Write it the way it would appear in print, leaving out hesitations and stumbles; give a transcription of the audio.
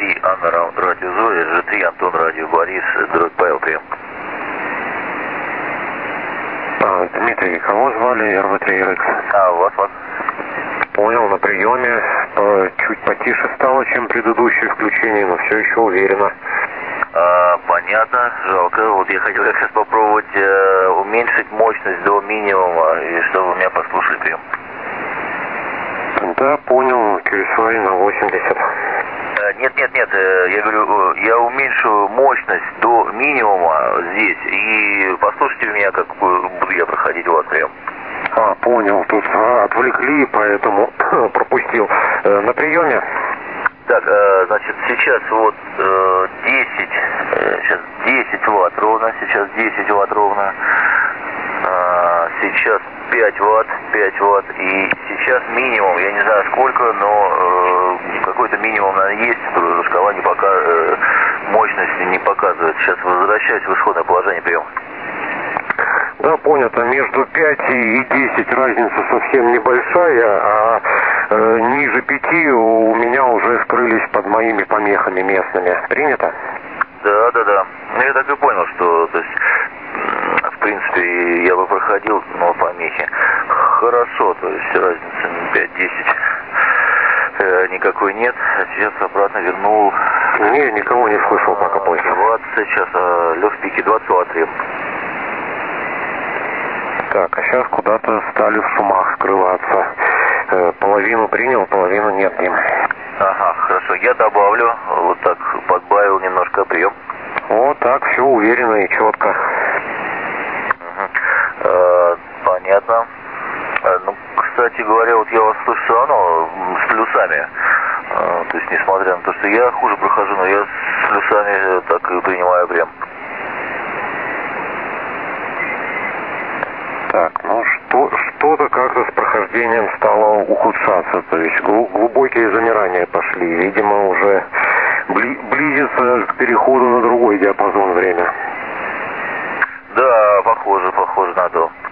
РВ-3 Анна радио Зоя, РЖ-3 Антон радио Борис, дробь Павел, прием. Дмитрий, кого звали РВ-3 РХ? Вас. Понял, на приеме. Чуть потише стало, чем предыдущее включение, но все еще уверенно. Понятно, жалко. Вот я хотел как сейчас попробовать уменьшить мощность до минимума, и чтобы вы меня послушали, прием. Да, понял, QSY на 80. Нет, я говорю, я уменьшу мощность до минимума здесь, и послушайте меня, как буду я проходить у вас прием. Понял, тут отвлекли, поэтому пропустил. На приеме? Так, значит, сейчас вот 10 ватт ровно, сейчас 10 ватт ровно, сейчас 5 ватт, и сейчас минимум, я не знаю сколько, но какой-то минимум, наверное, есть, шкала мощности не показывает. Сейчас возвращаюсь в исходное положение, прием. Да, понято. Между 5 и 10 разница совсем небольшая, а ниже 5 у меня уже скрылись под моими помехами местными. Принято? Да. Ну, я так и понял, что, то есть, в принципе, я бы проходил, но помехи. Хорошо, то есть разница 5-10 никакой нет. А сейчас обратно вернул. Не, никого не слышал пока больше. 20 сейчас, лёг в пике 20 ватт. Так, а сейчас куда-то стали в шумах скрываться. Половину принял, половину нет, Дим. Ага, хорошо, я добавлю, вот так подбавил немножко, прием. Вот так, все уверенно и четко. Понятно. Ну, кстати говоря, вот я вас слышу все равно с плюсами. То есть, несмотря на то, что я хуже прохожу, но я с плюсами так и принимаю прям. Так, ну что-то как-то с прохождением стало ухудшаться, то есть глубокие замирания пошли, видимо, уже близится к переходу на другой диапазон время. Да, похоже на то.